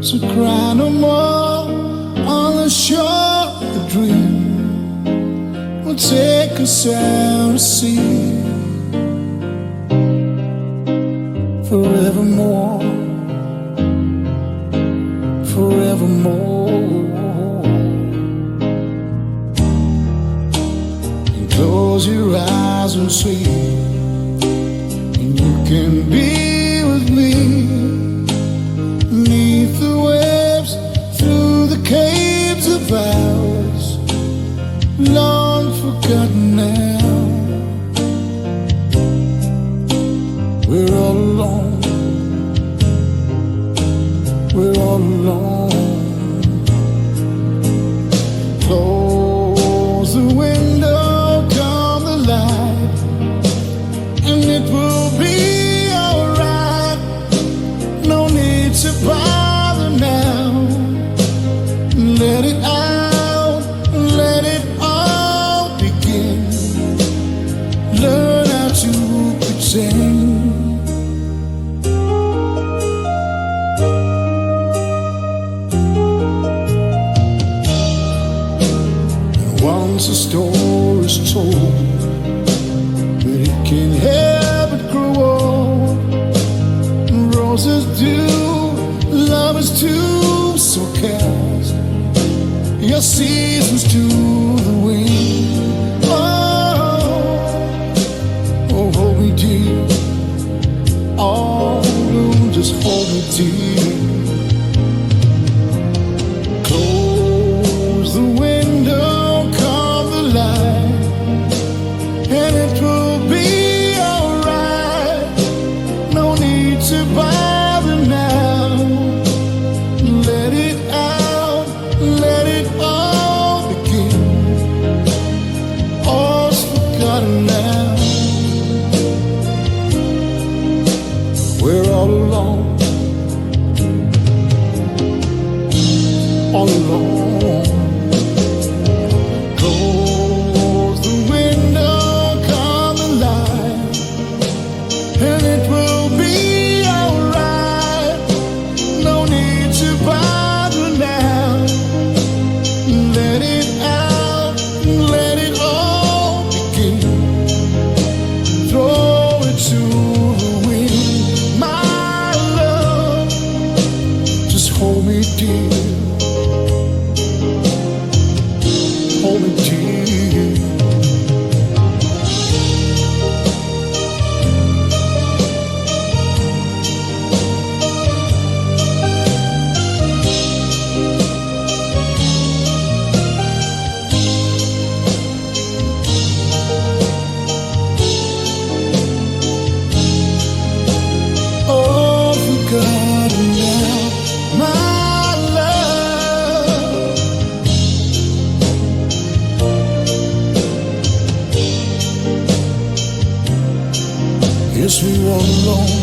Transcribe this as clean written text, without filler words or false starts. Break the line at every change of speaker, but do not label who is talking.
So cry no more on the shore. The dream will take us out to sea forevermore, forevermore. And close your eyes and sleep, and you can be with me. Beneath the waves, through the caves of ours, long forgotten now. We're all alone, we're all alone. Close the window, come the light, and it will be alright. No need to bother now. Let it out, let it all begin. Learn how to pretend. And once a story's told, but it can't help but grow old. Roses do, lovers too, so cast your seasons to the wind. Oh, hold me dear. Oh, just hold me dear. Close the window, come the light, and it will be alright. No need to bother now. Let it out, let it all begin. All's forgotten now. We're all alone, all alone. Close the window, come the light, and it will be alright. No need to bother now. Let it out, let it all begin. Throw it to the wind, my love. Just hold me dear, hold me dear. All forgotten now, my love. Yes, we're all alone.